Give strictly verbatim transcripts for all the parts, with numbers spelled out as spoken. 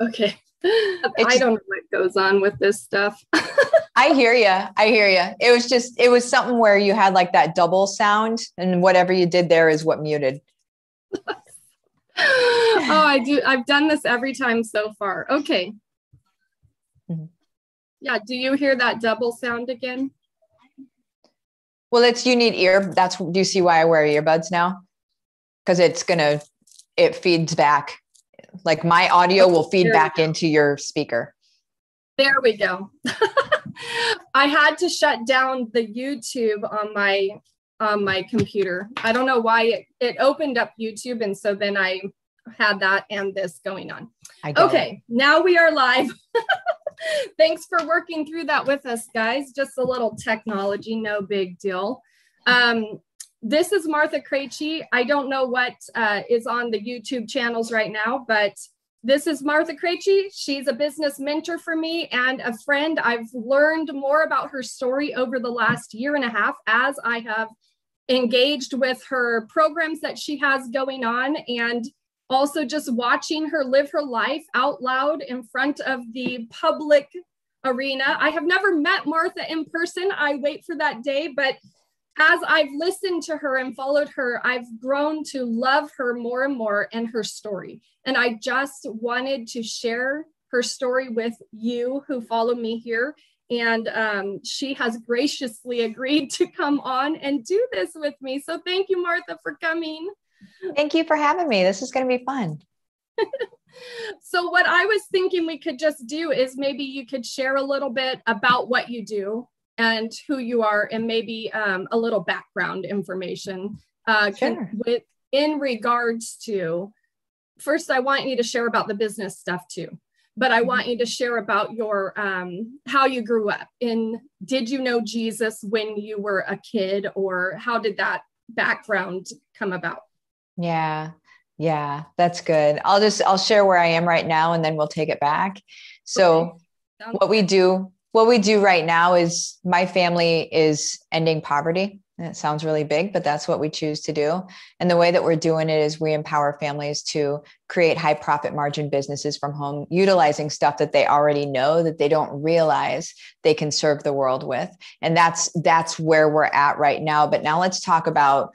Okay. It's, I don't know what goes on with this stuff. I hear you. I hear you. It was just, it was something where you had like that double sound and whatever you did there is what muted. Oh, I do. I've done this every time so far. Okay. Mm-hmm. Yeah. Do you hear that double sound again? Well, it's, you need ear. That's, do you see why I wear earbuds now? Because it's going to, it feeds back. Like my audio will feed back into your speaker. There we go. I had to shut down the YouTube on my on my computer. I don't know why it, it opened up YouTube. And so then I had that and this going on. Okay, it. Now we are live. Thanks for working through that with us, guys. Just a little technology, no big deal. Um, this is Martha Krejci. I don't know what uh, is on the YouTube channels right now, but this is Martha Krejci. She's a business mentor for me and a friend. I've learned more about her story over the last year and a half as I have engaged with her programs that she has going on, and also just watching her live her life out loud in front of the public arena. I have never met Martha in person. I wait for that day, but as I've listened to her and followed her, I've grown to love her more and more and her story. And I just wanted to share her story with you who follow me here. And um, she has graciously agreed to come on and do this with me. So thank you, Martha, for coming. Thank you for having me. This is going to be fun. So what I was thinking we could just do is maybe you could share a little bit about what you do and who you are, and maybe um, a little background information uh, sure. can, with in regards to, first, I want you to share about the business stuff too, but I want you to share about your, um, how you grew up. And did you know Jesus when you were a kid, or how did that background come about? Yeah. Yeah, that's good. I'll just, I'll share where I am right now and then we'll take it back. So okay. what we do, what we do right now is my family is ending poverty. And it sounds really big, but that's what we choose to do. And the way that we're doing it is we empower families to create high profit margin businesses from home, utilizing stuff that they already know that they don't realize they can serve the world with. And that's, that's where we're at right now. But now let's talk about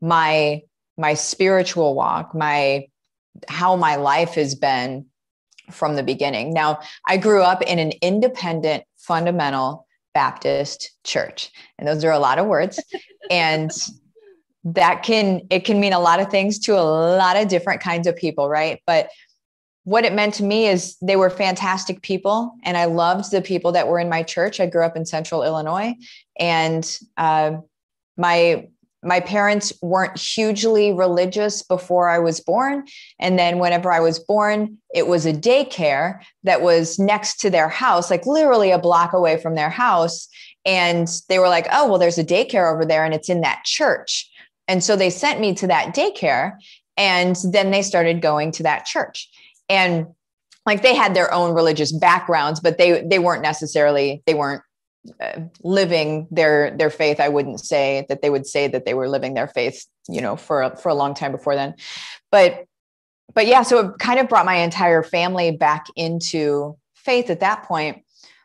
my my spiritual walk, my, how my life has been from the beginning. Now, I grew up in an independent, fundamental Baptist church, and those are a lot of words. And that can, it can mean a lot of things to a lot of different kinds of people, right? But what it meant to me is they were fantastic people. And I loved the people that were in my church. I grew up in Central Illinois, and uh, my My parents weren't hugely religious before I was born. And then whenever I was born, it was a daycare that was next to their house, like literally a block away from their house. And they were like, oh, well, there's a daycare over there and it's in that church. And so they sent me to that daycare, and then they started going to that church. And like they had their own religious backgrounds, but they, they weren't necessarily, they weren't Uh, living their their faith. I wouldn't say that they would say that they were living their faith, you know, for a, for a long time before then. But but yeah, so it kind of brought my entire family back into faith at that point.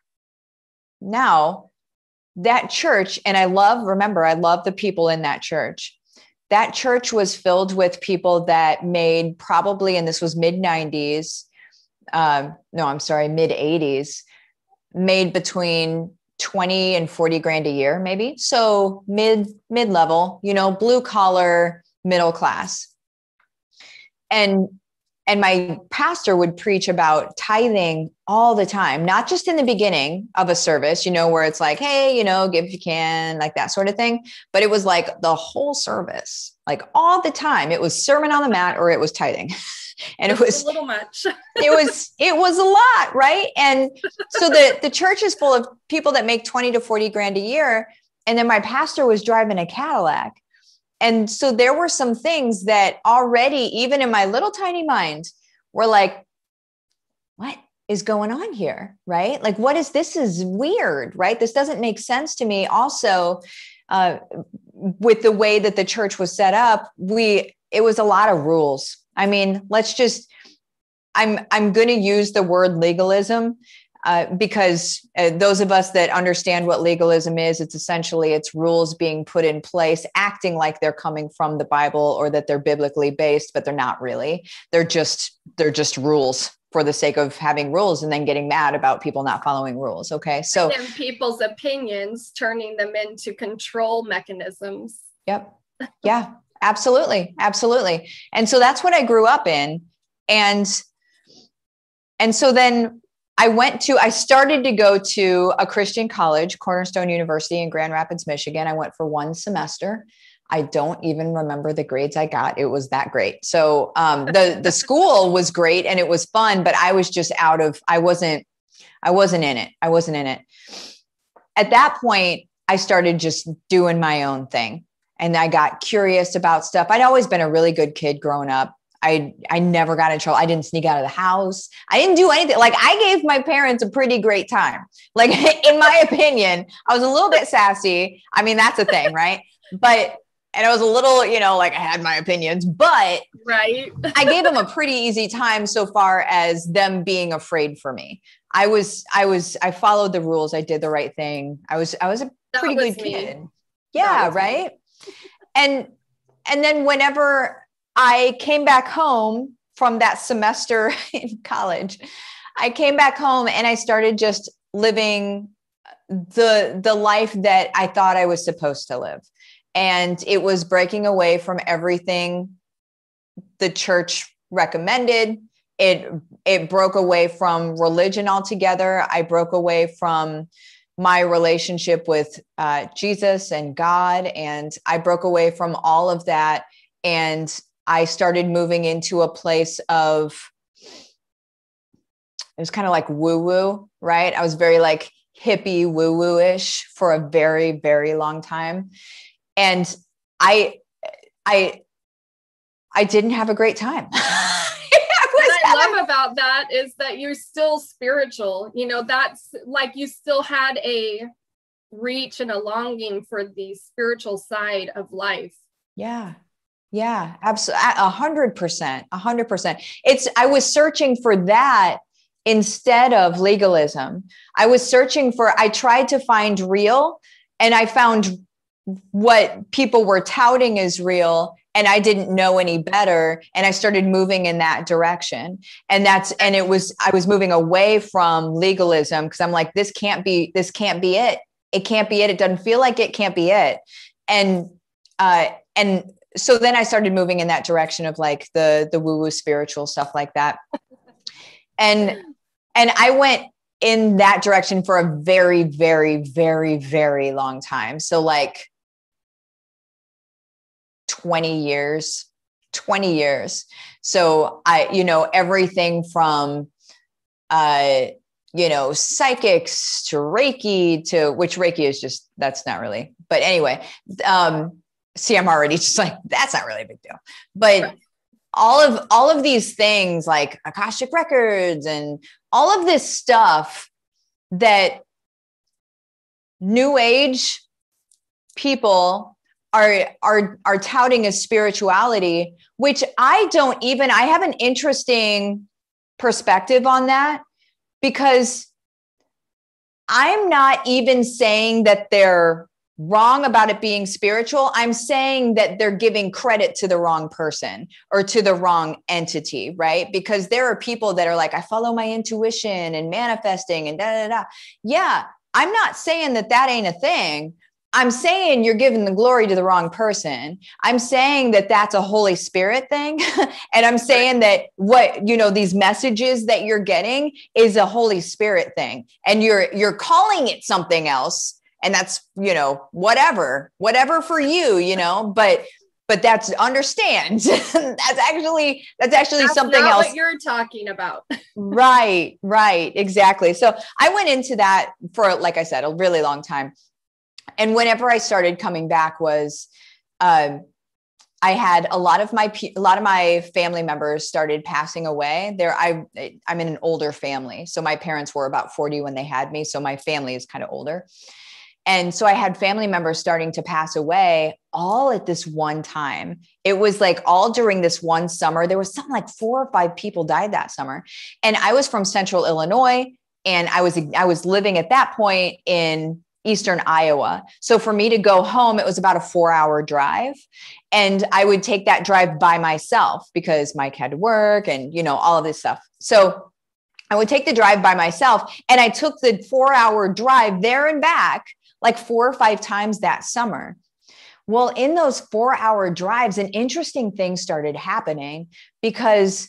Now, that church, and I love, remember, I love the people in that church. That church was filled with people that made probably, and this was mid nineties, um, no, I'm sorry, mid eighties, made between twenty and forty grand a year, maybe. So mid, mid level, you know, blue collar, middle class. And, and my pastor would preach about tithing all the time, not just in the beginning of a service, you know, where it's like, hey, you know, give if you can, like that sort of thing. But it was like the whole service, like all the time. It was Sermon on the Mount or it was tithing. And it was a little much. it was, it was a lot. Right. And so the, the church is full of people that make twenty to forty grand a year. And then my pastor was driving a Cadillac. And so there were some things that already, even in my little tiny mind, were like, what is going on here? Right. Like, what is, this is weird, right? This doesn't make sense to me. Also, uh, with the way that the church was set up, we, it was a lot of rules. I mean, let's just, I'm, I'm going to use the word legalism uh, because uh, those of us that understand what legalism is, it's essentially it's rules being put in place, acting like they're coming from the Bible or that they're biblically based, but they're not really. They're just, they're just rules for the sake of having rules and then getting mad about people not following rules. Okay. So and then people's opinions, turning them into control mechanisms. Yep. Yeah, absolutely. Absolutely. And so that's what I grew up in. And, and so then I went to, I started to go to a Christian college, Cornerstone University in Grand Rapids, Michigan. I went for one semester. I don't even remember the grades I got. It was that great. So um, the, the school was great and it was fun, but I was just out of, I wasn't, I wasn't in it. I wasn't in it. At that point, I started just doing my own thing and I got curious about stuff. I'd always been a really good kid growing up. I, I never got in trouble. I didn't sneak out of the house. I didn't do anything. Like I gave my parents a pretty great time. Like in my opinion, I was a little bit sassy. I mean, that's a thing, right? But And I was a little, you know, like I had my opinions, but right. I gave them a pretty easy time so far as them being afraid for me. I was, I was, I followed the rules. I did the right thing. I was, I was a pretty was good me. kid. Yeah. Right. Me. And, and then whenever I came back home from that semester in college, I came back home and I started just living the, the life that I thought I was supposed to live. And it was breaking away from everything the church recommended. It, it broke away from religion altogether. I broke away from my relationship with uh, Jesus and God. And I broke away from all of that. And I started moving into a place of, it was kind of like woo-woo, right? I was very like hippie woo-woo-ish for a very, very long time. And I, I, I didn't have a great time. What I having... love about that is that you're still spiritual. You know, that's like you still had a reach and a longing for the spiritual side of life. Yeah. Yeah, absolutely. A hundred percent, a hundred percent. It's, I was searching for that instead of legalism. I was searching for, I tried to find real and I found what people were touting as real and I didn't know any better. And I started moving in that direction. And that's, and it was, I was moving away from legalism because I'm like, this can't be, this can't be it. It can't be it. It doesn't feel like it can't be it. And, uh, and so then I started moving in that direction of like the, the woo-woo spiritual stuff like that. And, and I went in that direction for a very, very, very, very long time. So like twenty years, twenty years. So I, you know, everything from, uh, you know, psychics to Reiki to which Reiki is just, that's not really, but anyway, um, see, I'm already just like, that's not really a big deal, but right. all of, all of these things like Akashic records and all of this stuff that new age people are, are, are touting as spirituality, which I don't even, I have an interesting perspective on that because I'm not even saying that they're wrong about it being spiritual. I'm saying that they're giving credit to the wrong person or to the wrong entity, right? Because there are people that are like, I follow my intuition and manifesting and da, da, da. Yeah. I'm not saying that that ain't a thing. I'm saying you're giving the glory to the wrong person. I'm saying that that's a Holy Spirit thing. And I'm saying that what, you know, these messages that you're getting is a Holy Spirit thing. And you're, you're calling it something else. And that's, you know, whatever, whatever for you, you know, but, but that's understand. that's actually, that's actually that's something not else. What you're talking about. Right, right. Exactly. So I went into that for, like I said, a really long time. And whenever I started coming back was, um, I had a lot of my, a lot of my family members started passing away there. I, I'm in an older family. So my parents were about forty when they had me. So my family is kind of older. And so I had family members starting to pass away all at this one time. It was like all during this one summer. There was something like four or five people died that summer. And I was from Central Illinois, and I was, I was living at that point in Eastern Iowa. So for me to go home, it was about a four hour drive. And I would take that drive by myself because Mike had to work and, you know, all of this stuff. So I would take the drive by myself, and I took the four hour drive there and back like four or five times that summer. Well, in those four hour drives, an interesting thing started happening because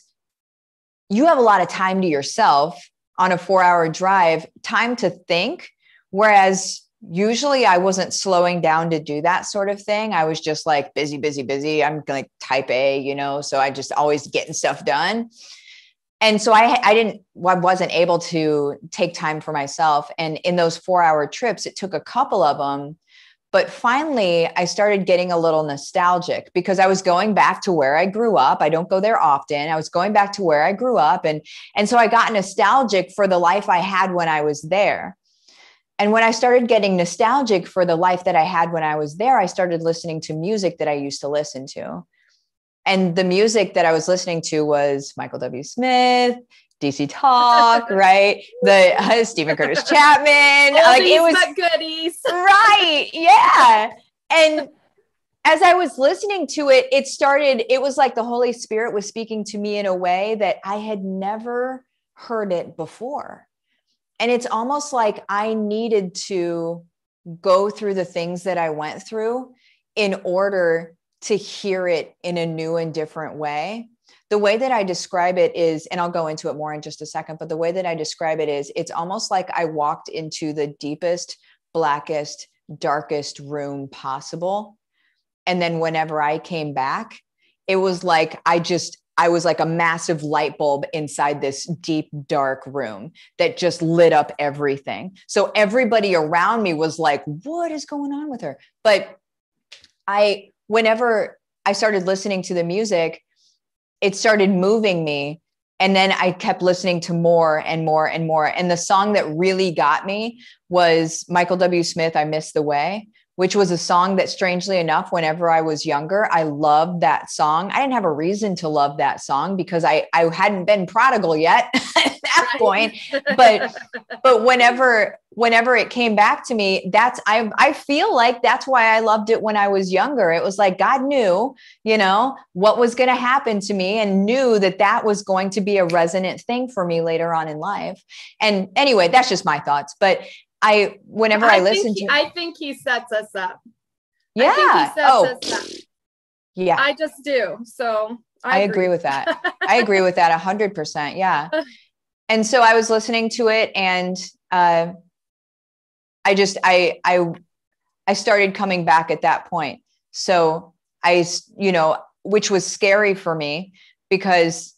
you have a lot of time to yourself on a four hour drive, time to think. Whereas usually I wasn't slowing down to do that sort of thing. I was just like busy, busy, busy. I'm like type A, you know, so I just always getting stuff done. And so I, I didn't, I wasn't able to take time for myself. And in those four hour trips, it took a couple of them, but finally I started getting a little nostalgic because I was going back to where I grew up. I don't go there often. I was going back to where I grew up. And, and so I got nostalgic for the life I had when I was there. And when I started getting nostalgic for the life that I had when I was there, I started listening to music that I used to listen to. And the music that I was listening to was Michael W. Smith, D C Talk, right? The uh, Stephen Curtis Chapman. Oldies like it was but goodies. Right. Yeah. And as I was listening to it, it started, it was like the Holy Spirit was speaking to me in a way that I had never heard it before. And it's almost like I needed to go through the things that I went through in order to hear it in a new and different way. The way that I describe it is, and I'll go into it more in just a second, but the way that I describe it is, it's almost like I walked into the deepest, blackest, darkest room possible. And then whenever I came back, it was like, I just, I was like a massive light bulb inside this deep, dark room that just lit up everything. So everybody around me was like, what is going on with her? But I, whenever I started listening to the music, it started moving me. And then I kept listening to more and more and more. And the song that really got me was Michael W. Smith, I Miss the Way, which was a song that, strangely enough, whenever I was younger, I loved that song. I didn't have a reason to love that song because I, I hadn't been prodigal yet at that right. point. But, but whenever, whenever it came back to me, that's, I, I feel like that's why I loved it when I was younger. It was like God knew, you know, what was going to happen to me and knew that that was going to be a resonant thing for me later on in life. And anyway, that's just my thoughts. But I, whenever I, I listen he, to, I think he sets us up. Yeah. I think he sets oh, us up. Yeah. I just do. So I, I agree. agree with that. I agree with that a hundred percent. Yeah. And so I was listening to it, and uh, I just, I, I, I started coming back at that point. So I, you know, which was scary for me because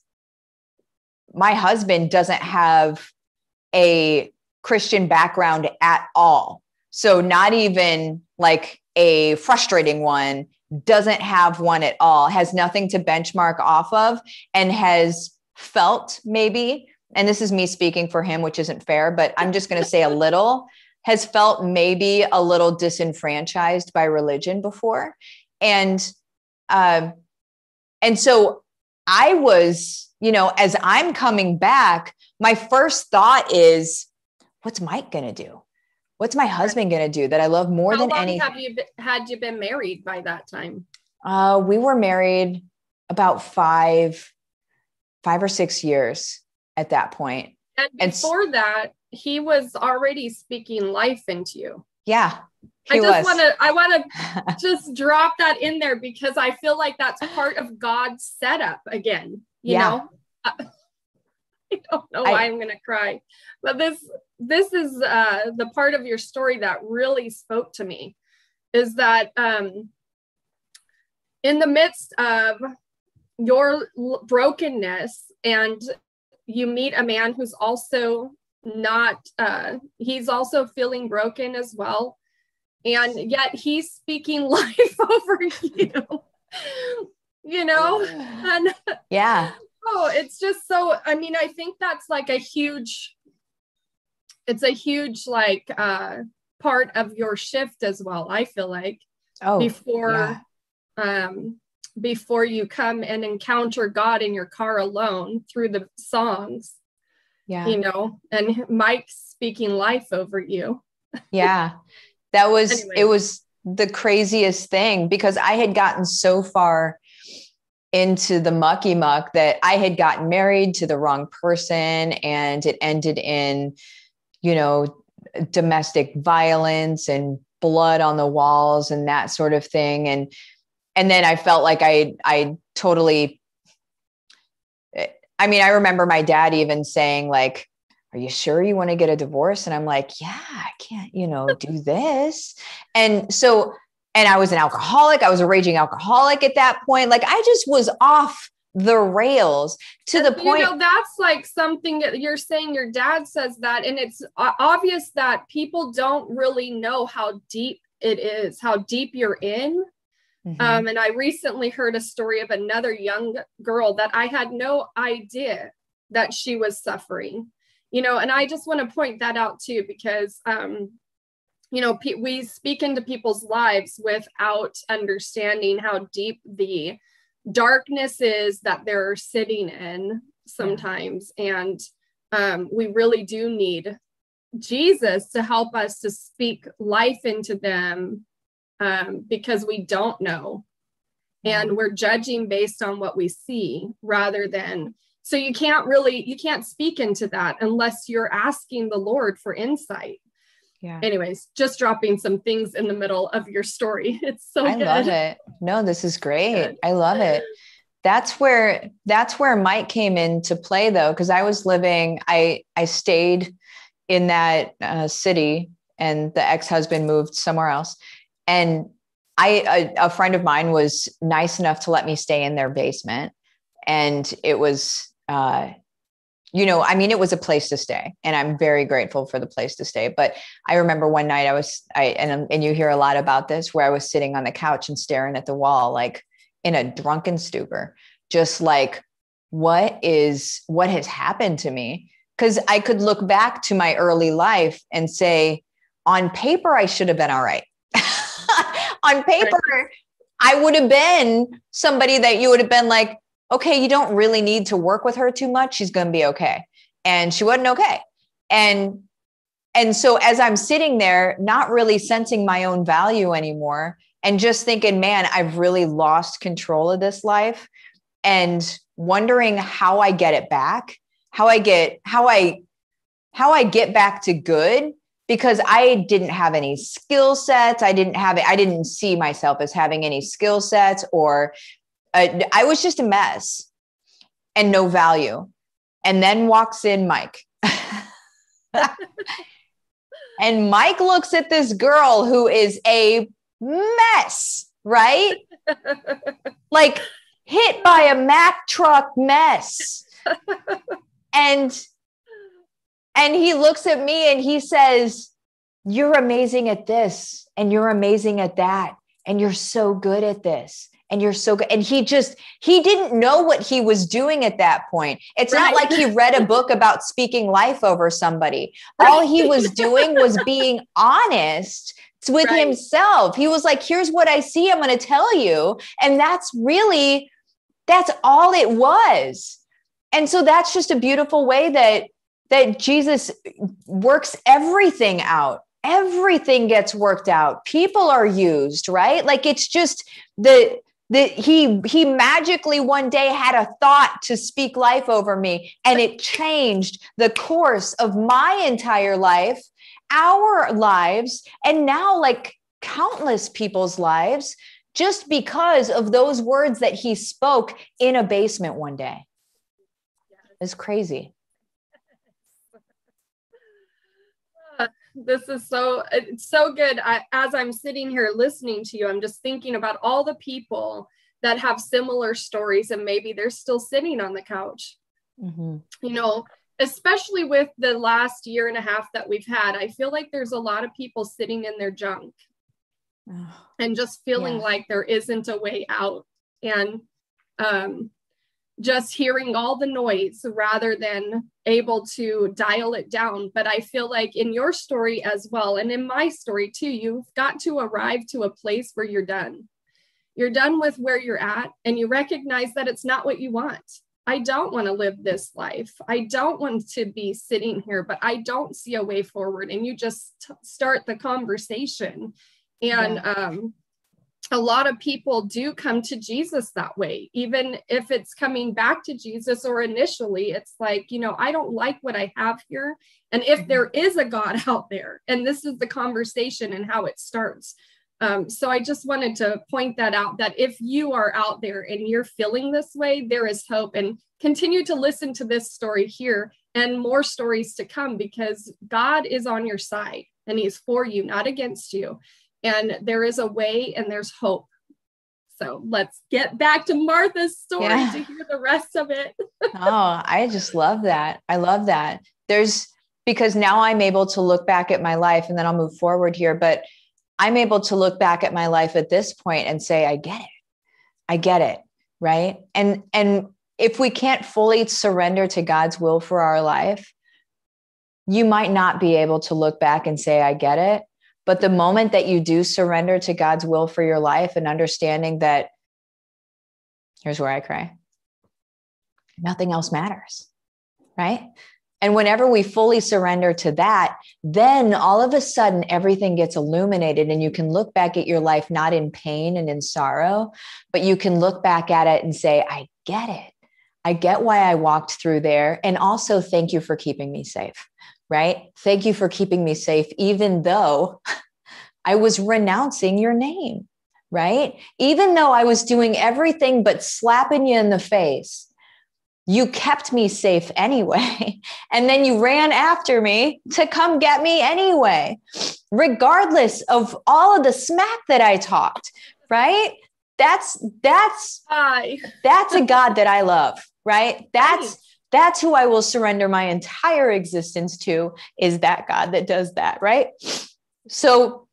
my husband doesn't have a Christian background at all. So not even like a frustrating one, doesn't have one at all, has nothing to benchmark off of, and has felt maybe, and this is me speaking for him, which isn't fair, but I'm just going to say a little, has felt maybe a little disenfranchised by religion before. And, um, and so I was, you know, as I'm coming back, my first thought is, what's Mike going to do? What's my husband going to do that I love more How than long anything? Have you been, had you been married by that time? Uh, we were married about five, five or six years at that point. And before and, that, he was already speaking life into you. Yeah. I just want to, I want to just drop that in there because I feel like that's part of God's setup again, you yeah. know? I don't know why I, I'm going to cry, but this, this is uh, the part of your story that really spoke to me, is that um, in the midst of your brokenness, and you meet a man who's also not, uh, he's also feeling broken as well. And yet he's speaking life over you, you know? And yeah. Oh, it's just so, I mean, I think that's like a huge, it's a huge, like, uh, part of your shift as well, I feel like. Oh, before yeah. um before you come and encounter God in your car alone through the songs. Yeah. You know, and Mike speaking life over you. Yeah. That was, Anyway. It was the craziest thing, because I had gotten so far into the mucky muck that I had gotten married to the wrong person, and it ended in, you know, domestic violence and blood on the walls and that sort of thing. And, and then I felt like I, I totally, I mean, I remember my dad even saying, like, are you sure you want to get a divorce? And I'm like, yeah, I can't, you know, do this. And so, and I was an alcoholic. I was a raging alcoholic at that point. Like, I just was off the rails to the you point. know, that's like something that you're saying, your dad says that, and it's obvious that people don't really know how deep it is, how deep you're in. Mm-hmm. Um, and I recently heard a story of another young girl that I had no idea that she was suffering, you know, and I just want to point that out too, because, um, you know, pe- we speak into people's lives without understanding how deep the darkness is that they're sitting in sometimes. Yeah. And um, we really do need Jesus to help us to speak life into them, um, because we don't know. Yeah. And we're judging based on what we see rather than, so you can't really, you can't speak into that unless you're asking the Lord for insight. Yeah. Anyways, just dropping some things in the middle of your story. It's so I good. love it. No, this is great. I love it. That's where, that's where Mike came into play though. Cause I was living, I, I stayed in that uh, city, and the ex-husband moved somewhere else. And I, a, a friend of mine was nice enough to let me stay in their basement. And it was, uh, you know, I mean, it was a place to stay, and I'm very grateful for the place to stay. But I remember one night I was, I, and, and you hear a lot about this, where I was sitting on the couch and staring at the wall, like in a drunken stupor, just like, what is, what has happened to me? Cause I could look back to my early life and say, on paper, I should have been all right. On paper, I would have been somebody that you would have been like, okay, you don't really need to work with her too much. She's going to be okay. And she wasn't okay. And, and so as I'm sitting there, not really sensing my own value anymore, and just thinking, man, I've really lost control of this life, and wondering how I get it back, how I get, how I, how I get back to good, because I didn't have any skill sets. I didn't have it. I didn't see myself as having any skill sets, or uh, I was just a mess and no value. And then walks in Mike. And Mike looks at this girl who is a mess, right? Like hit by a Mack truck mess. And, and he looks at me and he says, you're amazing at this, and you're amazing at that, and you're so good at this, and you're so good. And he just, he didn't know what he was doing at that point. It's right. Not like he read a book about speaking life over somebody. Right. All he was doing was being honest with right. himself. He was like, here's what I see, I'm going to tell you. And that's really, that's all it was. And so that's just a beautiful way that, that Jesus works everything out. Everything gets worked out. People are used, right? Like it's just the, the, he, he magically one day had a thought to speak life over me, and it changed the course of my entire life, our lives, and now like countless people's lives, just because of those words that he spoke in a basement one day. It's crazy. This is so, it's so good. I, as I'm sitting here listening to you, I'm just thinking about all the people that have similar stories, and maybe they're still sitting on the couch. Mm-hmm. You know, especially with the last year and a half that we've had, I feel like there's a lot of people sitting in their junk and just feeling yeah. like there isn't a way out. And, um, just hearing all the noise rather than able to dial it down. But I feel like in your story as well, and in my story too, you've got to arrive to a place where you're done. You're done with where you're at, and you recognize that it's not what you want. I don't want to live this life. I don't want to be sitting here, but I don't see a way forward. And you just t- start the conversation. And yeah. um, a lot of people do come to Jesus that way, even if it's coming back to Jesus, or initially it's like, you know, I don't like what I have here. And if there is a God out there, and this is the conversation and how it starts. Um, so I just wanted to point that out, that if you are out there and you're feeling this way, there is hope. And continue to listen to this story here and more stories to come, because God is on your side and he's for you, not against you. And there is a way and there's hope. So let's get back to Martha's story yeah. to hear the rest of it. Oh, I just love that. I love that. There's, because now I'm able to look back at my life, and then I'll move forward here, but I'm able to look back at my life at this point and say, I get it. I get it. Right. And, and if we can't fully surrender to God's will for our life, you might not be able to look back and say, I get it. But the moment that you do surrender to God's will for your life, and understanding that, here's where I cry, nothing else matters. Right. And whenever we fully surrender to that, then all of a sudden everything gets illuminated, and you can look back at your life, not in pain and in sorrow, but you can look back at it and say, I get it. I get why I walked through there. And also thank you for keeping me safe, right? Thank you for keeping me safe, even though I was renouncing your name, right? Even though I was doing everything but slapping you in the face, you kept me safe anyway. And then you ran after me to come get me anyway, regardless of all of the smack that I talked, right? That's, that's, Hi. that's a God that I love, right? That's, that's who I will surrender my entire existence to, is that God that does that, right? So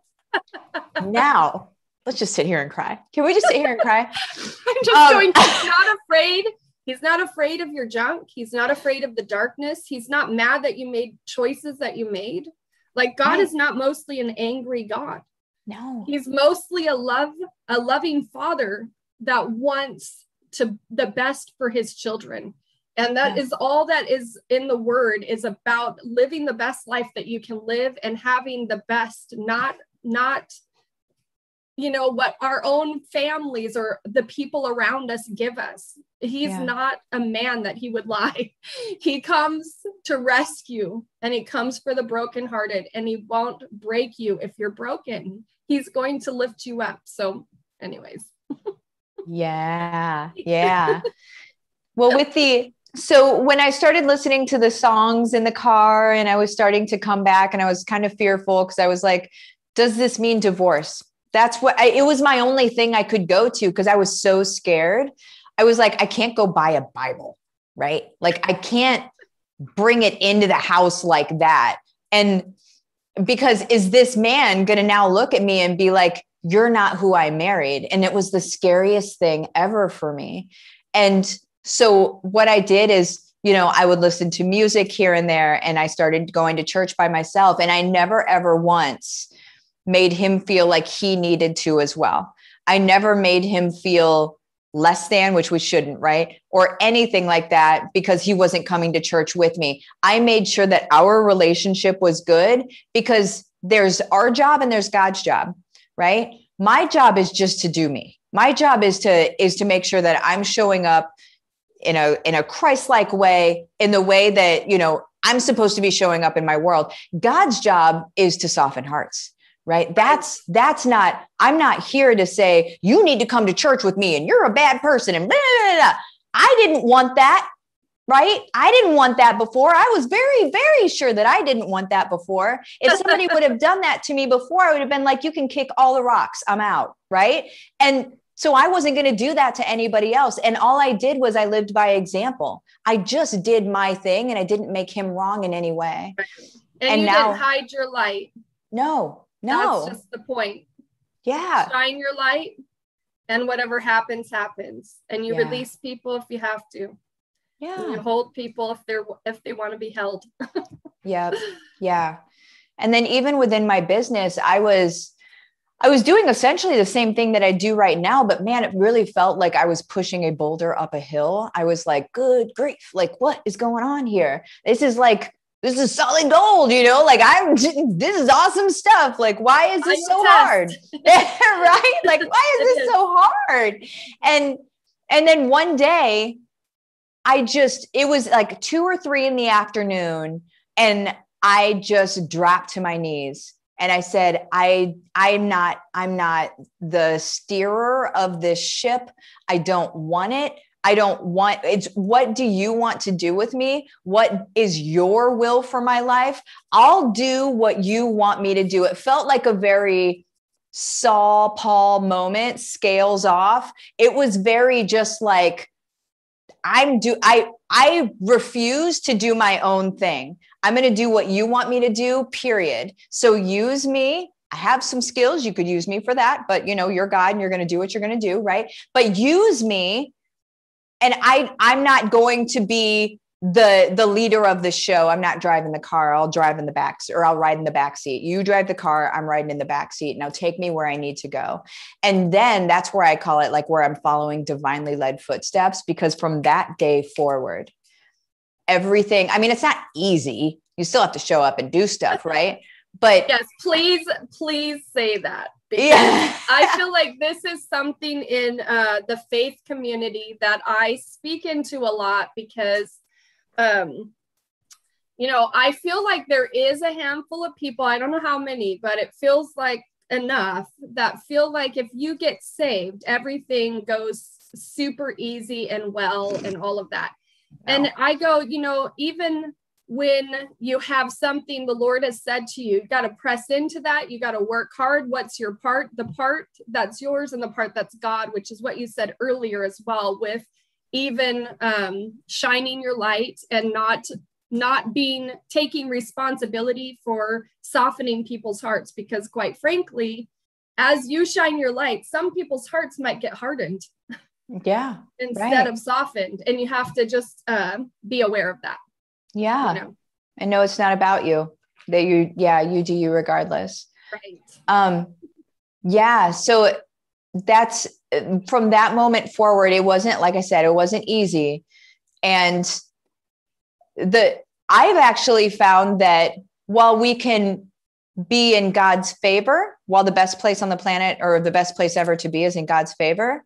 now let's just sit here and cry. Can we just sit here and cry? I'm just um, going, he's not afraid. He's not afraid of your junk. He's not afraid of the darkness. He's not mad that you made choices that you made. Like, God right. is not mostly an angry God. No. He's mostly a love, a loving father that wants to the best for his children. And that yeah. is all that is in the word, is about living the best life that you can live, and having the best, not, not, you know, what our own families or the people around us give us. He's yeah. not a man that he would lie. He comes to rescue, and he comes for the brokenhearted, and he won't break you if you're broken. He's going to lift you up. So anyways. yeah. Yeah. Well, with the, so when I started listening to the songs in the car, and I was starting to come back, and I was kind of fearful, because I was like, does this mean divorce? That's what I, it was my only thing I could go to, because I was so scared. I was like, I can't go buy a Bible, right? Like, I can't bring it into the house like that. And because is this man going to now look at me and be like, you're not who I married? And it was the scariest thing ever for me. And so what I did is, you know, I would listen to music here and there, and I started going to church by myself. And I never, ever once made him feel like he needed to as well. I never made him feel less than, which we shouldn't, right? Or anything like that, because he wasn't coming to church with me. I made sure that our relationship was good, because there's our job and there's God's job, right? My job is just to do me. My job is to, is to make sure that I'm showing up in a, in a Christ-like way, in the way that, you know, I'm supposed to be showing up in my world. God's job is to soften hearts. Right. That's, that's not, I'm not here to say, you need to come to church with me and you're a bad person and blah, blah, blah. I didn't want that. Right. I didn't want that before. I was very, very sure that I didn't want that before. If somebody would have done that to me before, I would have been like, you can kick all the rocks. I'm out. Right. And so I wasn't going to do that to anybody else. And all I did was I lived by example. I just did my thing, and I didn't make him wrong in any way. And, and you now, didn't hide your light. No. No, that's just the point. Yeah. Shine your light and whatever happens, happens. And you yeah. release people if you have to. Yeah. And you hold people if they're, if they want to be held. Yep. Yeah. And then even within my business, I was, I was doing essentially the same thing that I do right now, but man, it really felt like I was pushing a boulder up a hill. I was like, good grief. Like, what is going on here? This is like, this is solid gold, you know, like I'm, this is awesome stuff. Like, why is this so hard? Right? Like, why is this so hard? And, and then one day I just, it was like two or three in the afternoon and I just dropped to my knees and I said, I, I'm not, I'm not the steerer of this ship. I don't want it. I don't want it's what do you want to do with me? What is your will for my life? I'll do what you want me to do. It felt like a very Saul Paul moment, scales off. It was very just like, I'm do I, I refuse to do my own thing. I'm going to do what you want me to do, period. So use me. I have some skills. You could use me for that, but you know, you're God and you're going to do what you're going to do. Right. But use me. And I, I'm not going to be the, the leader of the show. I'm not driving the car. I'll drive in the back or I'll ride in the back seat. You drive the car. I'm riding in the back seat. Now take me where I need to go. And then that's where I call it like where I'm following divinely led footsteps, because from that day forward, everything, I mean, it's not easy. You still have to show up and do stuff. Right. But yes, please, please say that. Yeah. I feel like this is something in uh, the faith community that I speak into a lot because, um, you know, I feel like there is a handful of people, I don't know how many, but it feels like enough that feel like if you get saved, everything goes super easy and well and all of that. Wow. And I go, you know, even when you have something the Lord has said to you, you got to press into that. You got to work hard. What's your part? The part that's yours and the part that's God, which is what you said earlier as well, with even um, shining your light and not, not being, taking responsibility for softening people's hearts. Because quite frankly, as you shine your light, some people's hearts might get hardened. Yeah. Instead right. of softened. And you have to just uh, be aware of that. Yeah. You know? I know it's not about you, that you, yeah, you do you regardless. Right. Um, yeah. So that's from that moment forward. It wasn't, like I said, it wasn't easy. And the, I've actually found that while we can be in God's favor, while the best place on the planet or the best place ever to be is in God's favor,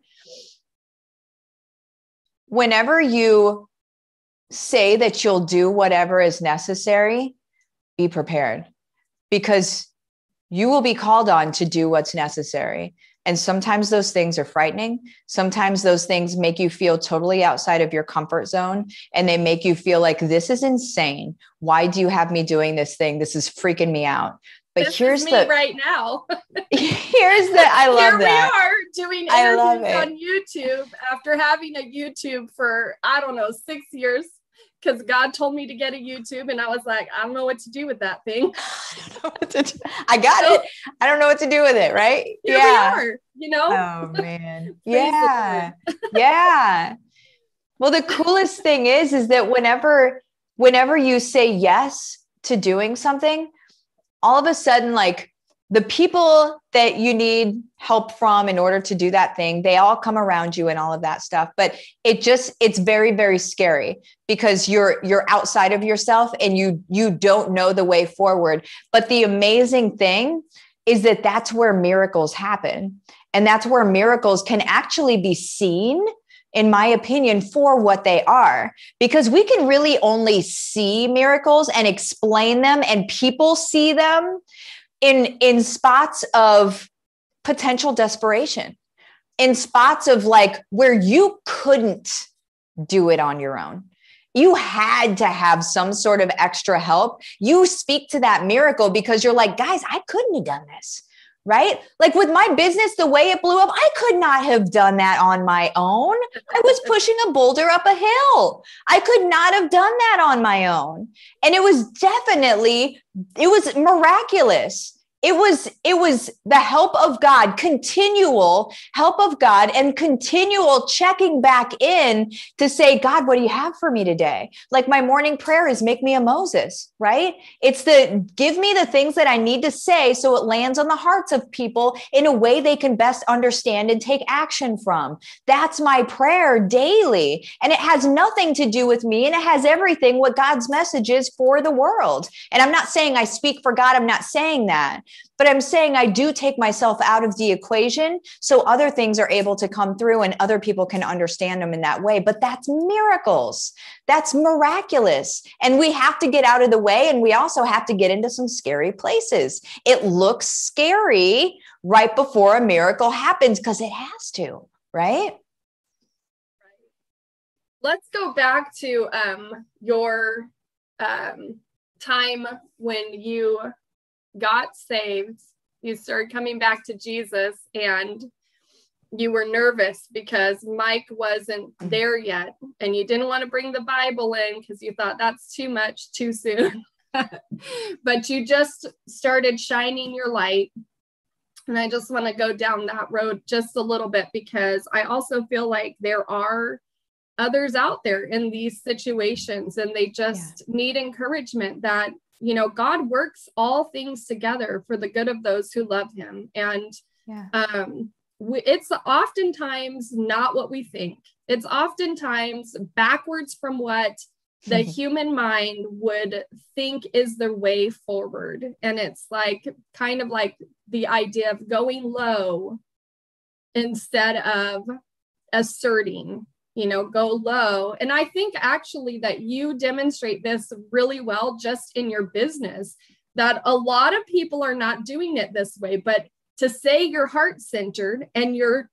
whenever you say that you'll do whatever is necessary, be prepared, because you will be called on to do what's necessary. And sometimes those things are frightening. Sometimes those things make you feel totally outside of your comfort zone. And they make you feel like, this is insane. Why do you have me doing this thing? This is freaking me out. But this here's is me the right now. Here's the, I love Here that. we are doing interviews on YouTube after having a YouTube for, I don't know, six years. Because God told me to get a YouTube and I was like, I don't know what to do with that thing. I, don't know what to do. I got so, it. I don't know what to do with it. Right. Here yeah. we are, you know? Oh man. yeah. yeah. Well, the coolest thing is, is that whenever, whenever you say yes to doing something, all of a sudden, like the people that you need help from in order to do that thing, they all come around you and all of that stuff. But it just, it's very, very scary because you're, you're outside of yourself and you, you don't know the way forward. But the amazing thing is that that's where miracles happen. And that's where miracles can actually be seen, in my opinion, for what they are, because we can really only see miracles and explain them, and people see them in, in spots of potential desperation, in spots of like where you couldn't do it on your own. You had to have some sort of extra help. You speak to that miracle because you're like, guys, I couldn't have done this, right? Like with my business, the way it blew up, I could not have done that on my own. I was pushing a boulder up a hill. I could not have done that on my own. And it was definitely, it was miraculous. It was, it was the help of God, continual help of God, and continual checking back in to say, God, what do you have for me today? Like my morning prayer is make me a Moses, right? It's the, give me the things that I need to say so it lands on the hearts of people in a way they can best understand and take action from. That's my prayer daily. And it has nothing to do with me, and it has everything what God's message is for the world. And I'm not saying I speak for God. I'm not saying that. But I'm saying I do take myself out of the equation so other things are able to come through and other people can understand them in that way. But that's miracles. That's miraculous. And we have to get out of the way. And we also have to get into some scary places. It looks scary right before a miracle happens because it has to, right? Let's go back to um, your um, time when you got saved, you started coming back to Jesus, and you were nervous because Mike wasn't there yet, and you didn't want to bring the Bible in because you thought that's too much too soon. But you just started shining your light. And I just want to go down that road just a little bit, because I also feel like there are others out there in these situations, and they just yeah. need encouragement that, you know, God works all things together for the good of those who love him. And yeah. um, we, it's oftentimes not what we think. It's oftentimes backwards from what the human mind would think is the way forward. And it's like, kind of like the idea of going low instead of asserting. You know, go low. And I think actually that you demonstrate this really well just in your business, that a lot of people are not doing it this way. But to say you're heart-centered and you're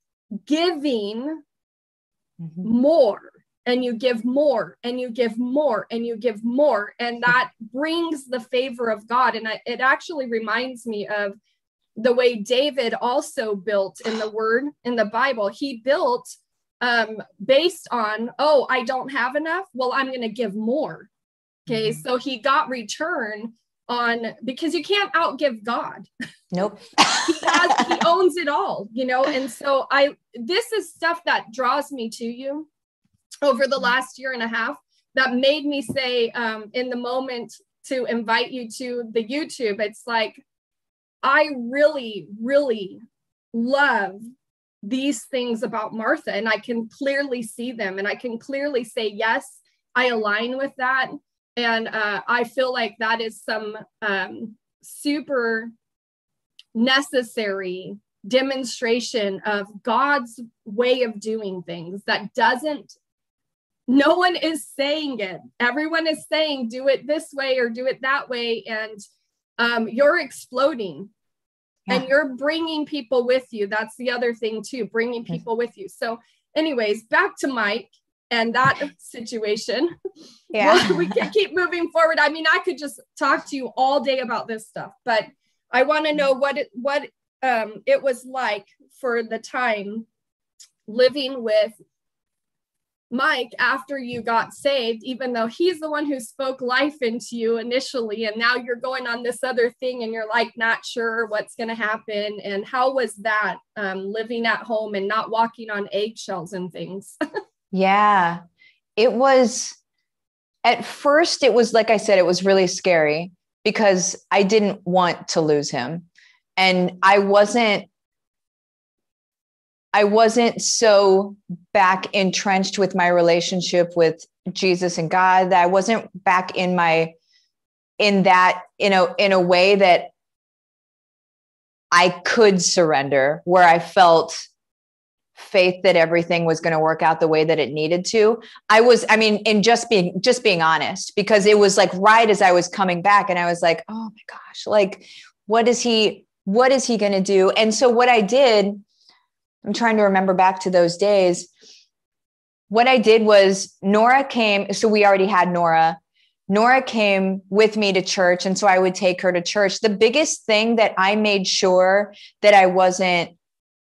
giving mm-hmm. more, and you give more, and you give more, and you give more, and that brings the favor of God. And I, it actually reminds me of the way David also built in the word, in the Bible. He built Um, based on, oh, I don't have enough. Well, I'm going to give more. Okay. Mm-hmm. So he got return on, because you can't outgive God. Nope. he has, he owns it all, you know? And so I, this is stuff that draws me to you over the last year and a half, that made me say, um, in the moment to invite you to the YouTube, it's like, I really, really love these things about Martha, and I can clearly see them, and I can clearly say, yes, I align with that. And uh, I feel like that is some um, super necessary demonstration of God's way of doing things that doesn't, no one is saying it. Everyone is saying, do it this way or do it that way. And um, you're exploding. Yeah. And you're bringing people with you. That's the other thing too, bringing people with you. So anyways, back to Mike and that situation. Yeah. Well, we can keep moving forward. I mean, I could just talk to you all day about this stuff, but I want to know what it, what um, it was like for the time living with Mike after you got saved, even though he's the one who spoke life into you initially, and now you're going on this other thing and you're like not sure what's going to happen. And how was that um, living at home and not walking on eggshells and things? Yeah, it was, at first it was, like I said, it was really scary because I didn't want to lose him. And I wasn't I wasn't so back entrenched with my relationship with Jesus and God, that I wasn't back in my, in that, in a, in a way that I could surrender, where I felt faith that everything was going to work out the way that it needed to. I was, I mean, in just being, just being honest, because it was like right as I was coming back and I was like, oh my gosh, like, what is he, what is he going to do? And so what I did, I'm trying to remember back to those days. What I did was Nora came. So we already had Nora. Nora came with me to church. And so I would take her to church. The biggest thing that I made sure that I wasn't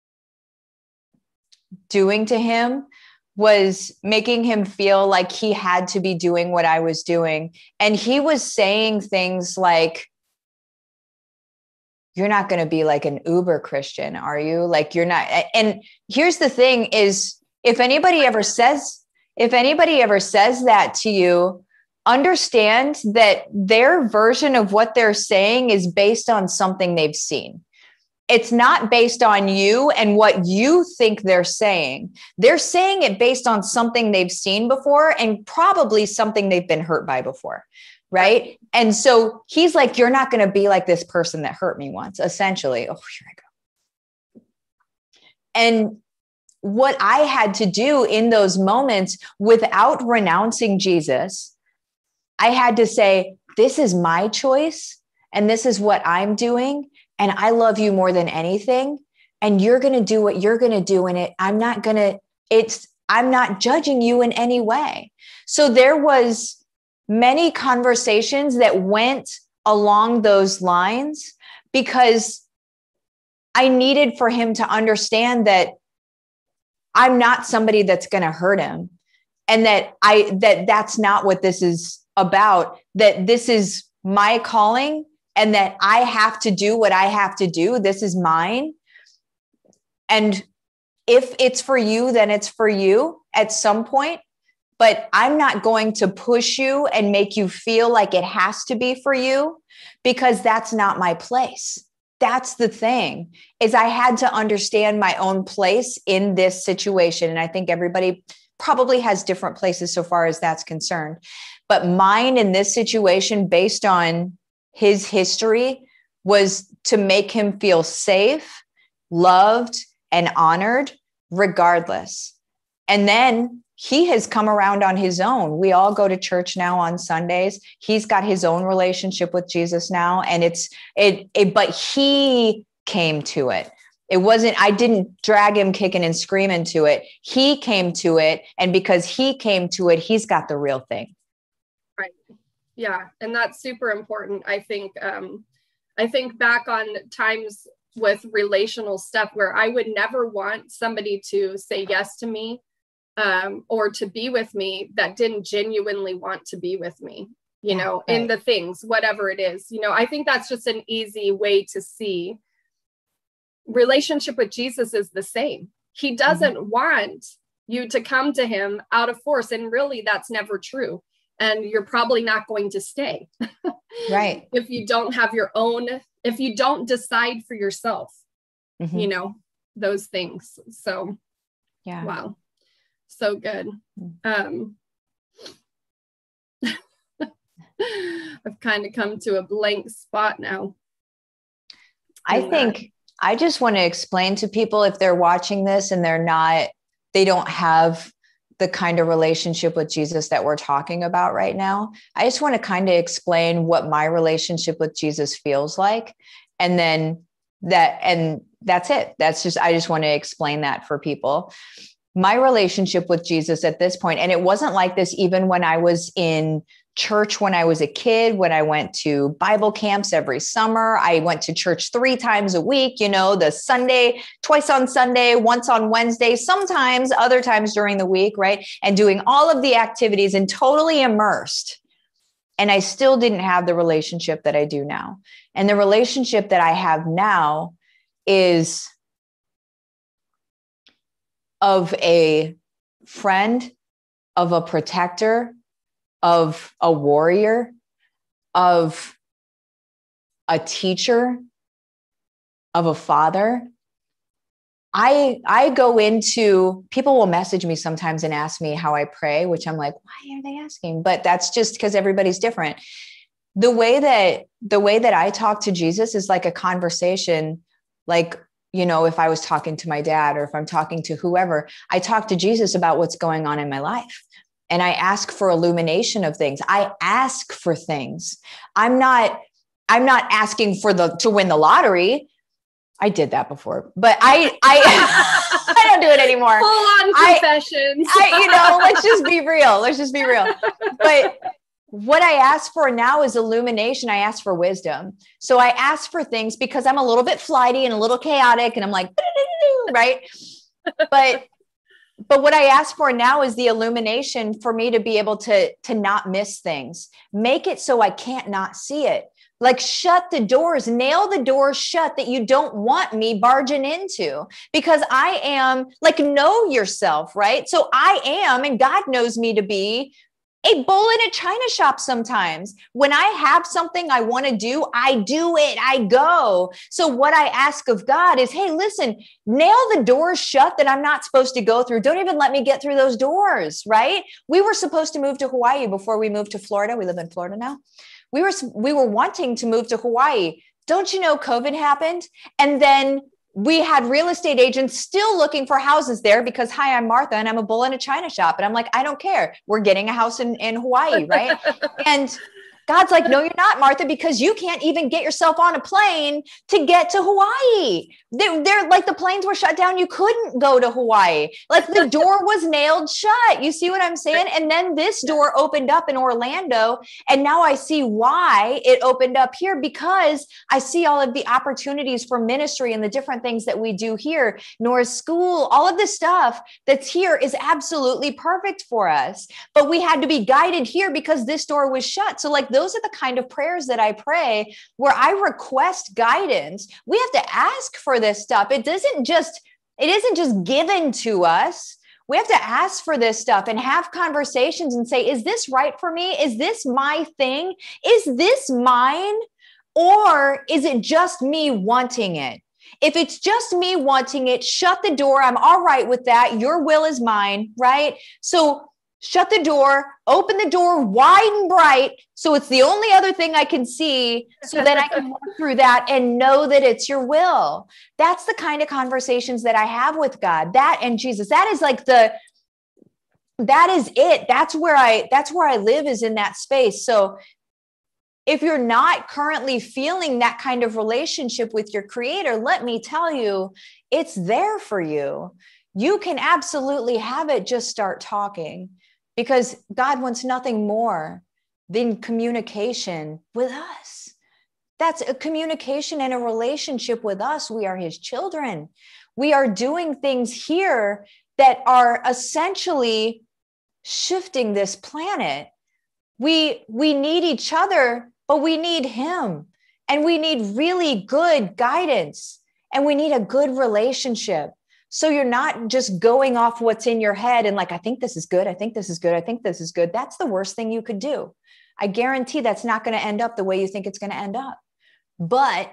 doing to him was making him feel like he had to be doing what I was doing. And he was saying things like, you're not going to be like an uber Christian, are you? Like, you're not. And here's the thing is, if anybody ever says, if anybody ever says that to you, understand that their version of what they're saying is based on something they've seen. It's not based on you and what you think they're saying. They're saying it based on something they've seen before and probably something they've been hurt by before. Right. And so he's like, you're not going to be like this person that hurt me once, essentially. Oh, here I go. And what I had to do in those moments without renouncing Jesus, I had to say, this is my choice and this is what I'm doing. And I love you more than anything. And you're going to do what you're going to do in it. I'm not going to, it's, I'm not judging you in any way. So there was many conversations that went along those lines because I needed for him to understand that I'm not somebody that's going to hurt him, and that I, that that's not what this is about, that this is my calling and that I have to do what I have to do. This is mine. And if it's for you, then it's for you at some point. But I'm not going to push you and make you feel like it has to be for you, because that's not my place. That's the thing, is I had to understand my own place in this situation. And I think everybody probably has different places so far as that's concerned. But mine in this situation, based on his history, was to make him feel safe, loved, and honored regardless. And then he has come around on his own. We all go to church now on Sundays. He's got his own relationship with Jesus now. And it's, it, it, but he came to it. It wasn't, I didn't drag him kicking and screaming to it. He came to it. And because he came to it, he's got the real thing. Right. Yeah. And that's super important. I think, um, I think back on times with relational stuff where I would never want somebody to say yes to me, um, or to be with me that didn't genuinely want to be with me, you yeah, know, right. in the things, whatever it is, you know. I think that's just an easy way to see relationship with Jesus is the same. He doesn't mm-hmm. want you to come to him out of force. And really, that's never true. And you're probably not going to stay. Right. If you don't have your own, if you don't decide for yourself, mm-hmm. you know, those things. So, yeah. Wow. So good. Um, I've kind of come to a blank spot now. I think that. I just want to explain to people, if they're watching this and they're not, they don't have the kind of relationship with Jesus that we're talking about right now. I just want to kind of explain what my relationship with Jesus feels like. And then that, and that's it. That's just, I just want to explain that for people. My relationship with Jesus at this point, and it wasn't like this even when I was in church when I was a kid, when I went to Bible camps every summer. I went to church three times a week, you know, the Sunday, twice on Sunday, once on Wednesday, sometimes other times during the week, right? And doing all of the activities and totally immersed. And I still didn't have the relationship that I do now. And the relationship that I have now is of a friend, of a protector, of a warrior, of a teacher, of a father. I, I go into, people will message me sometimes and ask me how I pray, which I'm like, why are they asking? But that's just because everybody's different. The way that, the way that I talk to Jesus is like a conversation, like, you know, if I was talking to my dad or if I'm talking to whoever, I talk to Jesus about what's going on in my life. And I ask for illumination of things. I ask for things. I'm not, I'm not asking for the, to win the lottery. I did that before, but I, I, I don't do it anymore. Full on confessions. I, I, you know, let's just be real. Let's just be real. But what I ask for now is illumination. I ask for wisdom. So I ask for things because I'm a little bit flighty and a little chaotic and I'm like, right. But, but what I ask for now is the illumination for me to be able to, to not miss things, make it so I can't not see it. Like shut the doors, nail the doors shut that you don't want me barging into, because I am like, know yourself, right? So I am, and God knows me to be a bull in a china shop sometimes. When I have something I want to do, I do it, I go. So what I ask of God is, hey, listen, nail the doors shut that I'm not supposed to go through. Don't even let me get through those doors, right? We were supposed to move to Hawaii before we moved to Florida. We live in Florida now. We were, we were wanting to move to Hawaii. Don't you know COVID happened? And then we had real estate agents still looking for houses there because, hi, I'm Martha and I'm a bull in a china shop. And I'm like, I don't care. We're getting a house in, in Hawaii, right? And God's like, no, you're not, Martha, because you can't even get yourself on a plane to get to Hawaii. They're, they're like, the planes were shut down. You couldn't go to Hawaii. Like the door was nailed shut. You see what I'm saying? And then this door opened up in Orlando. And now I see why it opened up here, because I see all of the opportunities for ministry and the different things that we do here. Nora's school, all of this stuff that's here is absolutely perfect for us. But we had to be guided here because this door was shut. So like, those are the kind of prayers that I pray where I request guidance. We have to ask for this stuff. It doesn't just, it isn't just given to us. We have to ask for this stuff and have conversations and say, is this right for me? Is this my thing? Is this mine? Or is it just me wanting it? If it's just me wanting it, shut the door. I'm all right with that. Your will is mine, right? So shut the door, open the door wide and bright. So it's the only other thing I can see, so that I can walk through that and know that it's your will. That's the kind of conversations that I have with God, that and Jesus. That is like the, that is it. That's where I, that's where I live, is in that space. So if you're not currently feeling that kind of relationship with your creator, let me tell you, it's there for you. You can absolutely have it. Just start talking. Because God wants nothing more than communication with us. That's a communication and a relationship with us. We are his children. We are doing things here that are essentially shifting this planet. We, we need each other, but we need him. And we need really good guidance. And we need a good relationship. So you're not just going off what's in your head and like, I think this is good. I think this is good. I think this is good. That's the worst thing you could do. I guarantee that's not going to end up the way you think it's going to end up. But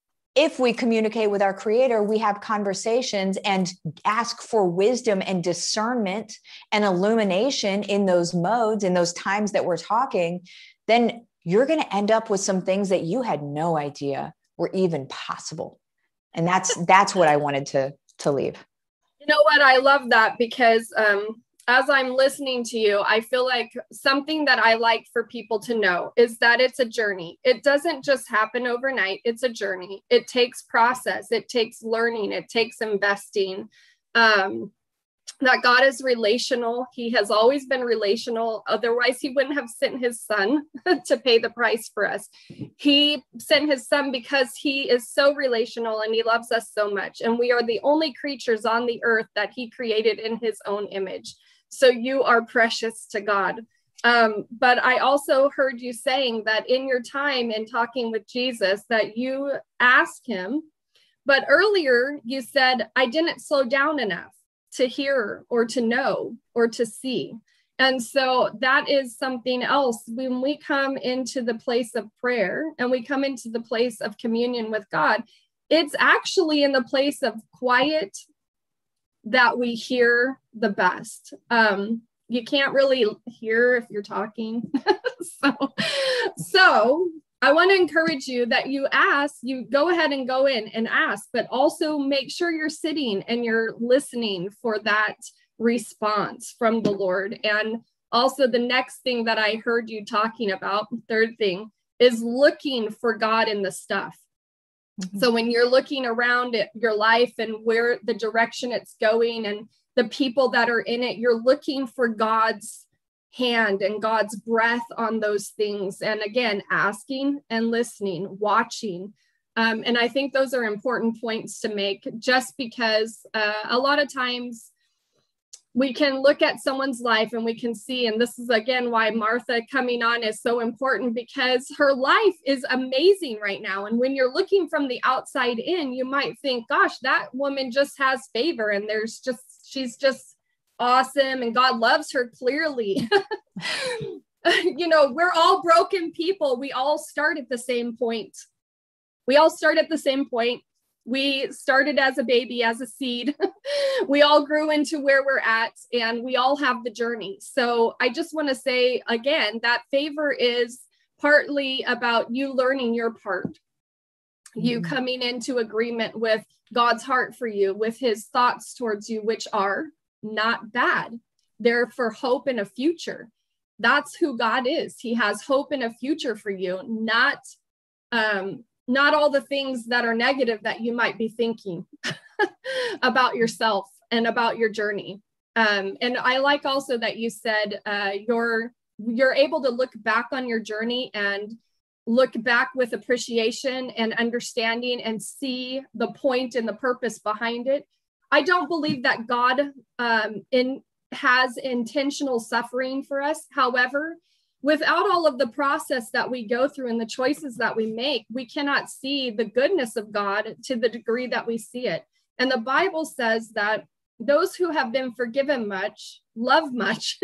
if we communicate with our creator, we have conversations and ask for wisdom and discernment and illumination in those modes, in those times that we're talking, then you're going to end up with some things that you had no idea were even possible. And that's, that's what I wanted to to leave. You know what? I love that, because um, as I'm listening to you, I feel like something that I like for people to know is that it's a journey. It doesn't just happen overnight. It's a journey. It takes process. It takes learning. It takes investing. Um, that God is relational. He has always been relational. Otherwise, he wouldn't have sent his son to pay the price for us. He sent his son because he is so relational and he loves us so much. And we are the only creatures on the earth that he created in his own image. So you are precious to God. Um, but I also heard you saying that in your time in talking with Jesus, that you asked him, but earlier you said, I didn't slow down enough to hear or to know or to see. And so that is something else. When we come into the place of prayer and we come into the place of communion with God, it's actually in the place of quiet that we hear the best. Um, you can't really hear if you're talking. so, so I want to encourage you that you ask, you go ahead and go in and ask, but also make sure you're sitting and you're listening for that response from the Lord. And also the next thing that I heard you talking about, third thing, is looking for God in the stuff. Mm-hmm. So when you're looking around at your life and where the direction it's going and the people that are in it, you're looking for God's hand and God's breath on those things. And again, asking and listening, watching. Um, and I think those are important points to make, just because uh, a lot of times we can look at someone's life and we can see, and this is again why Martha coming on is so important, because her life is amazing right now. And when you're looking from the outside in, you might think, gosh, that woman just has favor and there's just, she's just awesome and God loves her clearly. You know, we're all broken people. We all start at the same point. We all start at the same point. We started as a baby, as a seed. We all grew into where we're at, and we all have the journey. So I just want to say again, that favor is partly about you learning your part, mm-hmm. you coming into agreement with God's heart for you, with his thoughts towards you, which are not bad. They're for hope and a future. That's who God is. He has hope and a future for you, not um, not all the things that are negative that you might be thinking about yourself and about your journey. Um, and I like also that you said uh, you're, you're able to look back on your journey and look back with appreciation and understanding and see the point and the purpose behind it. I don't believe that God um, in, has intentional suffering for us. However, without all of the process that we go through and the choices that we make, we cannot see the goodness of God to the degree that we see it. And the Bible says that those who have been forgiven much, love much.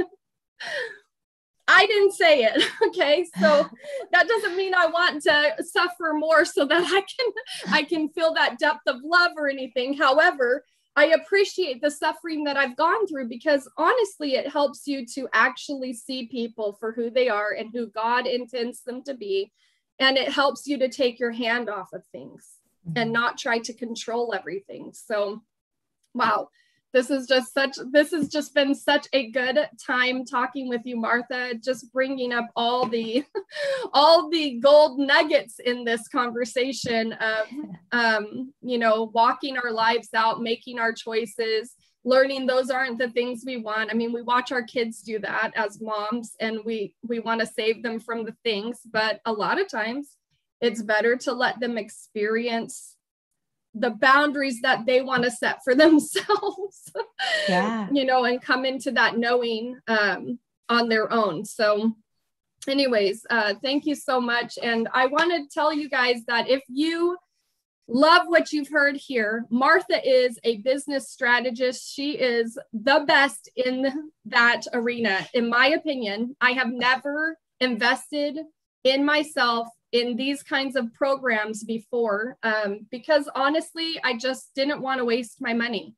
I didn't say it. Okay. So that doesn't mean I want to suffer more so that I can, I can feel that depth of love or anything. However, I appreciate the suffering that I've gone through, because honestly, it helps you to actually see people for who they are and who God intends them to be. And it helps you to take your hand off of things mm-hmm. and not try to control everything. So, wow, this is just such, this has just been such a good time talking with you, Martha, just bringing up all the, all the gold nuggets in this conversation of, um, you know, walking our lives out, making our choices, learning those aren't the things we want. I mean, we watch our kids do that as moms, and we, we want to save them from the things, but a lot of times it's better to let them experience the boundaries that they want to set for themselves, yeah, you know, and come into that knowing um, on their own. So anyways, uh, thank you so much. And I want to tell you guys that if you love what you've heard here, Martha is a business strategist. She is the best in that arena. In my opinion, I have never invested in myself in these kinds of programs before, um, because honestly, I just didn't want to waste my money.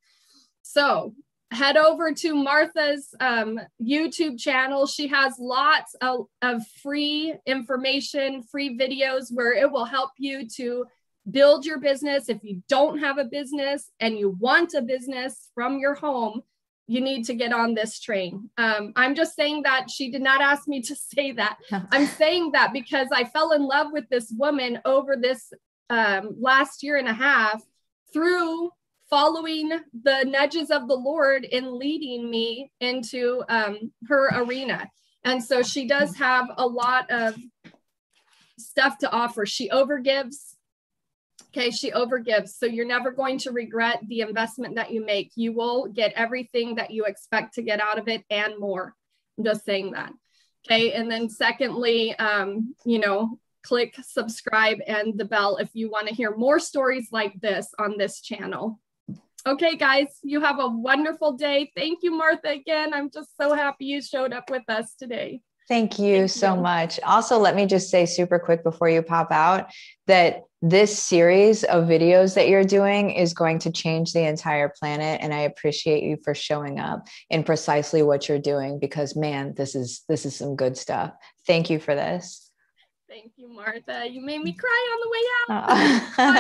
So head over to Martha's um, YouTube channel. She has lots of, of free information, free videos where it will help you to build your business. If you don't have a business and you want a business from your home, you need to get on this train. Um, I'm just saying that. She did not ask me to say that. I'm saying that because I fell in love with this woman over this um, last year and a half through following the nudges of the Lord in leading me into um, her arena. And so she does have a lot of stuff to offer. She overgives. Okay, she overgives. So you're never going to regret the investment that you make. You will get everything that you expect to get out of it and more. I'm just saying that. Okay, and then secondly, um, you know, click subscribe and the bell if you want to hear more stories like this on this channel. Okay, guys, you have a wonderful day. Thank you, Martha, again. I'm just so happy you showed up with us today. Thank you Thank so you. much. Also, let me just say super quick before you pop out that this series of videos that you're doing is going to change the entire planet. And I appreciate you for showing up in precisely what you're doing, because man, this is, this is some good stuff. Thank you for this. Thank you, Martha. You made me cry on the way out.